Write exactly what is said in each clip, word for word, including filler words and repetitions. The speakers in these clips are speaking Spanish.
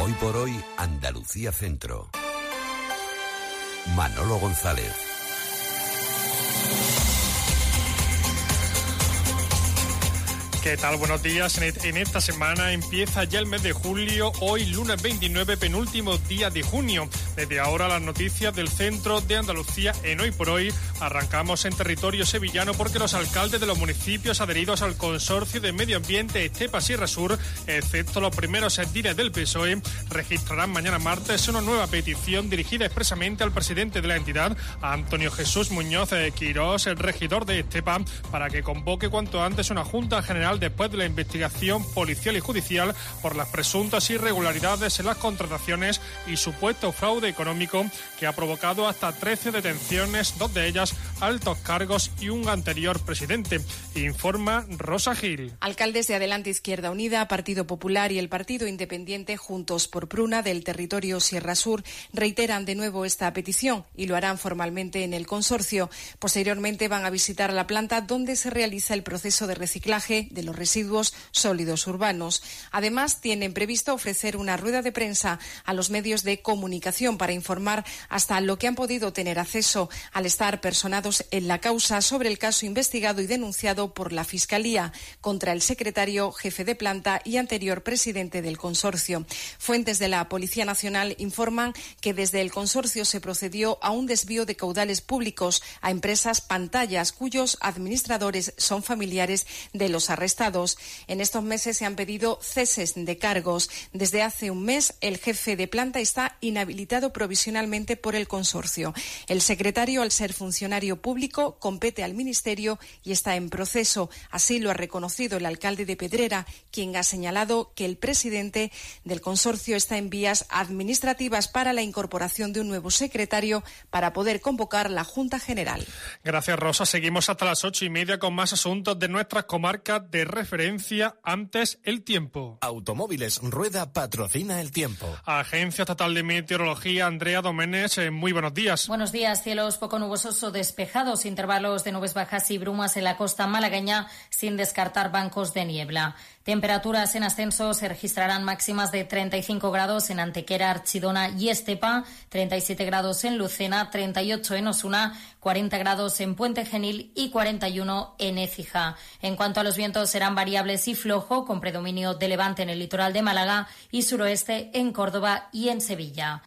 Hoy por hoy, Andalucía Centro. Manolo González. ¿Qué tal? Buenos días. En esta semana empieza ya el mes de julio, hoy lunes veintinueve, penúltimo día de junio. Desde ahora las noticias del centro de Andalucía en Hoy por Hoy. Arrancamos en territorio sevillano porque los alcaldes de los municipios adheridos al Consorcio de Medio Ambiente Estepa Sierra Sur, excepto los primeros ediles del P S O E, registrarán mañana martes una nueva petición dirigida expresamente al presidente de la entidad, Antonio Jesús Muñoz Quirós, el regidor de Estepa, para que convoque cuanto antes una junta general después de la investigación policial y judicial por las presuntas irregularidades en las contrataciones y supuesto fraude económico que ha provocado hasta trece detenciones, dos de ellas altos cargos y un anterior presidente. Informa Rosa Gil. Alcaldes de Adelante Izquierda Unida, Partido Popular y el Partido Independiente Juntos por Pruna del territorio Sierra Sur reiteran de nuevo esta petición y lo harán formalmente en el consorcio. Posteriormente van a visitar la planta donde se realiza el proceso de reciclaje de los residuos sólidos urbanos. Además, tienen previsto ofrecer una rueda de prensa a los medios de comunicación para informar hasta lo que han podido tener acceso al estar personados en la causa sobre el caso investigado y denunciado por la Fiscalía contra el secretario jefe de planta y anterior presidente del consorcio. Fuentes de la Policía Nacional informan que desde el consorcio se procedió a un desvío de caudales públicos a empresas pantallas cuyos administradores son familiares de los arrestados. En estos meses se han pedido ceses de cargos. Desde hace un mes, el jefe de planta está inhabilitado provisionalmente por el consorcio. El secretario, al ser funcionario público, compete al Ministerio y está en proceso. Así lo ha reconocido el alcalde de Pedrera, quien ha señalado que el presidente del consorcio está en vías administrativas para la incorporación de un nuevo secretario para poder convocar la Junta General. Gracias, Rosa. Seguimos hasta las ocho y media con más asuntos de nuestras comarcas de referencia. Antes, el tiempo. Automóviles Rueda patrocina el tiempo. Agencia Estatal de Meteorología, Andrea Doménez, eh, muy buenos días. Buenos días. Cielos poco nubosos o despejados, intervalos de nubes bajas y brumas en la costa malagueña, sin descartar bancos de niebla. Temperaturas en ascenso, se registrarán máximas de treinta y cinco grados en Antequera, Archidona y Estepa, treinta y siete grados en Lucena, treinta y ocho en Osuna, cuarenta grados en Puente Genil y cuarenta y uno en Écija. En cuanto a los vientos, serán variables y flojo, con predominio de levante en el litoral de Málaga y suroeste en Córdoba y en Sevilla.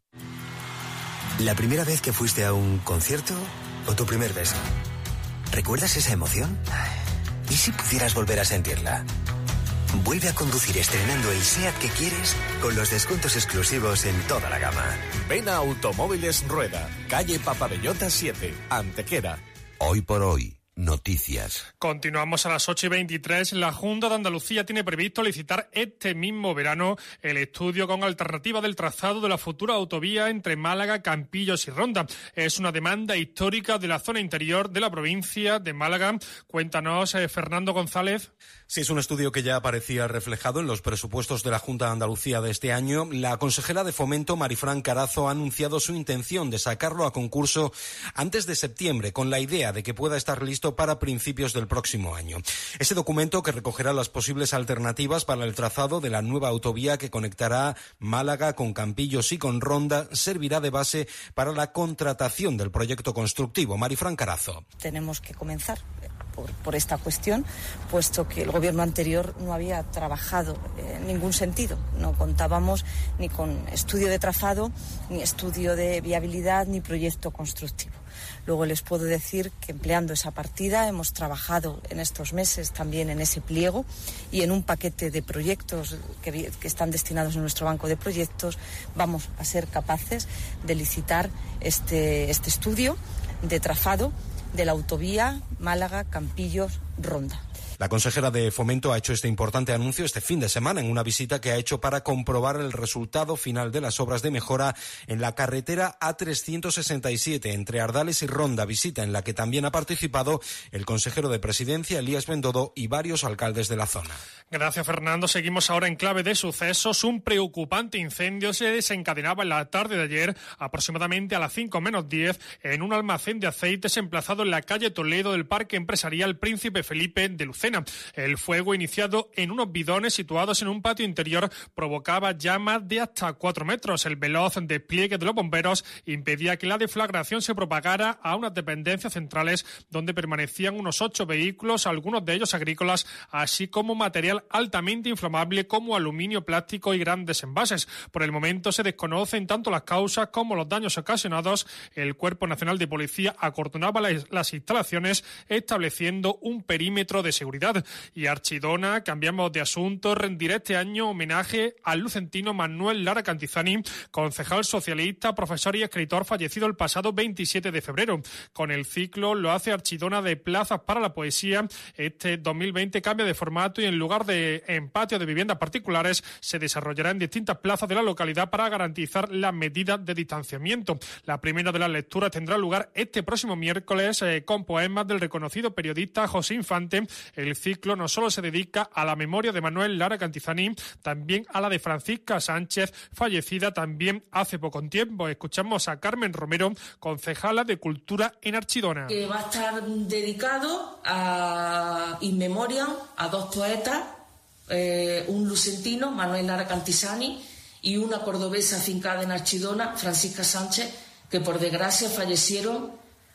¿La primera vez que fuiste a un concierto o tu primer beso? ¿Recuerdas esa emoción? ¿Y si pudieras volver a sentirla? Vuelve a conducir estrenando el SEAT que quieres con los descuentos exclusivos en toda la gama. Ven a Automóviles Rueda, calle Papabellota siete, Antequera. Hoy por hoy. Noticias. Continuamos a las ocho y veintitrés. La Junta de Andalucía tiene previsto licitar este mismo verano el estudio con alternativa del trazado de la futura autovía entre Málaga, Campillos y Ronda. Es una demanda histórica de la zona interior de la provincia de Málaga. Cuéntanos, eh, Fernando González. Sí, es un estudio que ya aparecía reflejado en los presupuestos de la Junta de Andalucía de este año. La consejera de Fomento, Marifran Carazo, ha anunciado su intención de sacarlo a concurso antes de septiembre, con la idea de que pueda estar listo para principios del próximo año. Ese documento, que recogerá las posibles alternativas para el trazado de la nueva autovía que conectará Málaga con Campillos y con Ronda, servirá de base para la contratación del proyecto constructivo. Marifran Carazo. Tenemos que comenzar Por, por esta cuestión, puesto que el gobierno anterior no había trabajado en ningún sentido. No contábamos ni con estudio de trazado, ni estudio de viabilidad, ni proyecto constructivo. Luego les puedo decir que empleando esa partida hemos trabajado en estos meses también en ese pliego y en un paquete de proyectos que, que están destinados en nuestro banco de proyectos. Vamos a ser capaces de licitar este, este estudio de trazado de la autovía Málaga-Campillos-Ronda. La consejera de Fomento ha hecho este importante anuncio este fin de semana en una visita que ha hecho para comprobar el resultado final de las obras de mejora en la carretera A trescientos sesenta y siete entre Ardales y Ronda, visita en la que también ha participado el consejero de Presidencia, Elías Bendodo, y varios alcaldes de la zona. Gracias, Fernando. Seguimos ahora en clave de sucesos. Un preocupante incendio se desencadenaba en la tarde de ayer, aproximadamente a las cinco menos diez, en un almacén de aceites emplazado en la calle Toledo del Parque Empresarial Príncipe Felipe de Lucena. Chilena. El fuego, iniciado en unos bidones situados en un patio interior, provocaba llamas de hasta cuatro metros. El veloz despliegue de los bomberos impedía que la deflagración se propagara a unas dependencias centrales donde permanecían unos ocho vehículos, algunos de ellos agrícolas, así como material altamente inflamable como aluminio, plástico y grandes envases. Por el momento se desconocen tanto las causas como los daños ocasionados. El Cuerpo Nacional de Policía acordonaba las, las instalaciones estableciendo un perímetro de seguridad. Y Archidona, cambiamos de asunto, rendirá este año homenaje al lucentino Manuel Lara Cantizani, concejal socialista, profesor y escritor fallecido el pasado veintisiete de febrero. Con el ciclo Lo hace Archidona de plazas para la poesía, este dos mil veinte cambia de formato y en lugar de en patios de viviendas particulares se desarrollará en distintas plazas de la localidad para garantizar las medidas de distanciamiento. La primera de las lecturas tendrá lugar este próximo miércoles eh, con poemas del reconocido periodista José Infante. El ciclo no solo se dedica a la memoria de Manuel Lara Cantizani, también a la de Francisca Sánchez, fallecida también hace poco tiempo. Escuchamos a Carmen Romero, concejala de Cultura en Archidona. Que va a estar dedicado a in memoriam a dos poetas, eh, un lucentino, Manuel Lara Cantizani, y una cordobesa afincada en Archidona, Francisca Sánchez, que por desgracia fallecieron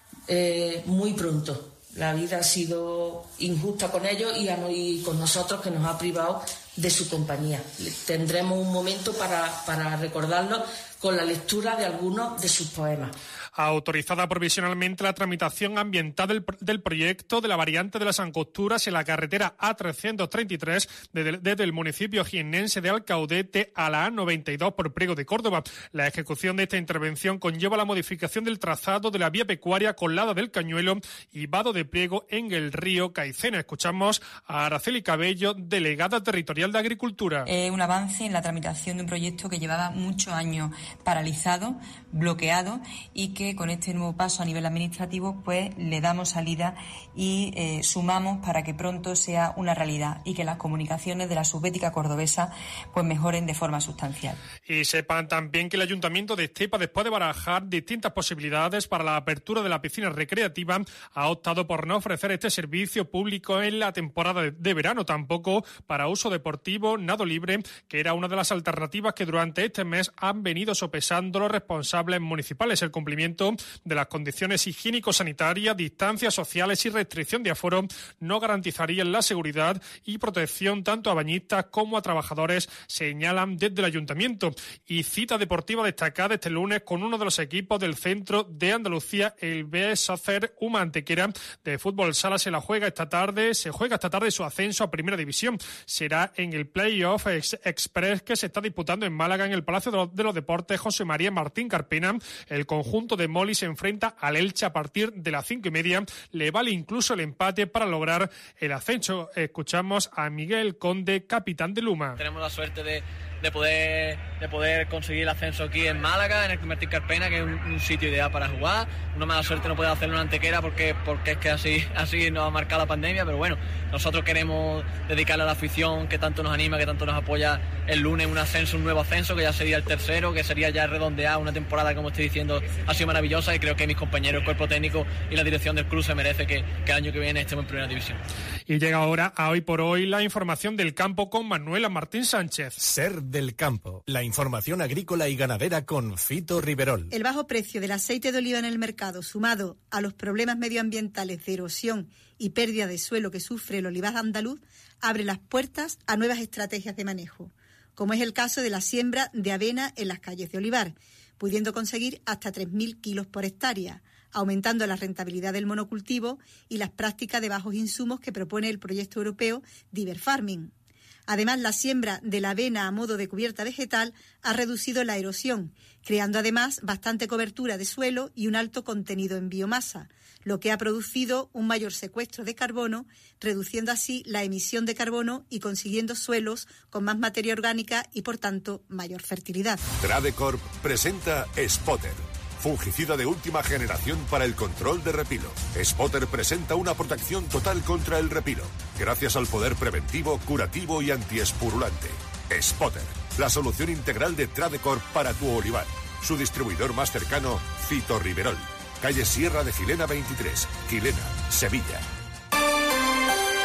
eh, muy pronto. La vida ha sido injusta con ellos y, a, y con nosotros, que nos ha privado de su compañía. Tendremos un momento para, para recordarlo con la lectura de algunos de sus poemas. Autorizada provisionalmente la tramitación ambiental del, del proyecto de la variante de las Angosturas en la carretera A trescientos treinta y tres desde, desde el municipio jiennense de Alcaudete a la A noventa y dos por Priego de Córdoba. La ejecución de esta intervención conlleva la modificación del trazado de la vía pecuaria Colada del Cañuelo y Vado de Priego en el río Caicena. Escuchamos a Araceli Cabello, delegada territorial de Agricultura. Eh, un avance en la tramitación de un proyecto que llevaba muchos años paralizado, bloqueado, y que con este nuevo paso a nivel administrativo pues le damos salida y eh, sumamos para que pronto sea una realidad y que las comunicaciones de la subbética cordobesa pues mejoren de forma sustancial. Y sepan también que el Ayuntamiento de Estepa, después de barajar distintas posibilidades para la apertura de la piscina recreativa, ha optado por no ofrecer este servicio público en la temporada de, de verano, tampoco para uso deportivo, nado libre, que era una de las alternativas que durante este mes han venido sopesando los responsables municipales. El cumplimiento de las condiciones higiénico-sanitarias, distancias sociales y restricción de aforo no garantizarían la seguridad y protección tanto a bañistas como a trabajadores, señalan desde el Ayuntamiento. Y cita deportiva destacada este lunes con uno de los equipos del centro de Andalucía, el B S Sacer Uma Antequera de fútbol sala. Se la juega esta tarde, se juega esta tarde su ascenso a Primera División. Será en el Playoff Express que se está disputando en Málaga en el Palacio de los, de los Deportes José María Martín Carpena. El conjunto de Moli se enfrenta al Elche a partir de las cinco y media. Le vale incluso el empate para lograr el ascenso. Escuchamos a Miguel Conde, capitán de Luma. Tenemos la suerte de, de, poder, de poder conseguir el ascenso aquí en Málaga, en el Martín Carpena, que es un, un sitio ideal para jugar. Una mala suerte no puede hacerlo en Antequera porque, porque es que así, así nos ha marcado la pandemia, pero bueno, nosotros queremos dedicarle a la afición que tanto nos anima, que tanto nos apoya el lunes, un ascenso, un nuevo ascenso, que ya sería el tercero, que sería ya redondear una temporada, como estoy diciendo, ha sido maravillosa, y creo que mis compañeros, el cuerpo técnico y la dirección del club se merece que, que el año que viene estemos en Primera División. Y llega ahora a Hoy por Hoy la información del campo con Manuela Martín Sánchez. Ser del campo, la información agrícola y ganadera con Fito Riverol. El bajo precio del aceite de oliva en el mercado, sumado a los problemas medioambientales de erosión y pérdida de suelo que sufre el olivar andaluz, abre las puertas a nuevas estrategias de manejo, como es el caso de la siembra de avena en las calles de olivar, pudiendo conseguir hasta tres mil kilos por hectárea, aumentando la rentabilidad del monocultivo y las prácticas de bajos insumos que propone el proyecto europeo Diver Farming. Además, la siembra de la avena a modo de cubierta vegetal ha reducido la erosión, creando además bastante cobertura de suelo y un alto contenido en biomasa, lo que ha producido un mayor secuestro de carbono, reduciendo así la emisión de carbono y consiguiendo suelos con más materia orgánica y, por tanto, mayor fertilidad. Tradecorp presenta Spotter, fungicida de última generación para el control de repilo. Spotter presenta una protección total contra el repilo, gracias al poder preventivo, curativo y antiespurulante. Spotter, la solución integral de Tradecorp para tu olivar. Su distribuidor más cercano, Fito Riverol. Calle Sierra de Gilena veintitrés, Gilena, Sevilla.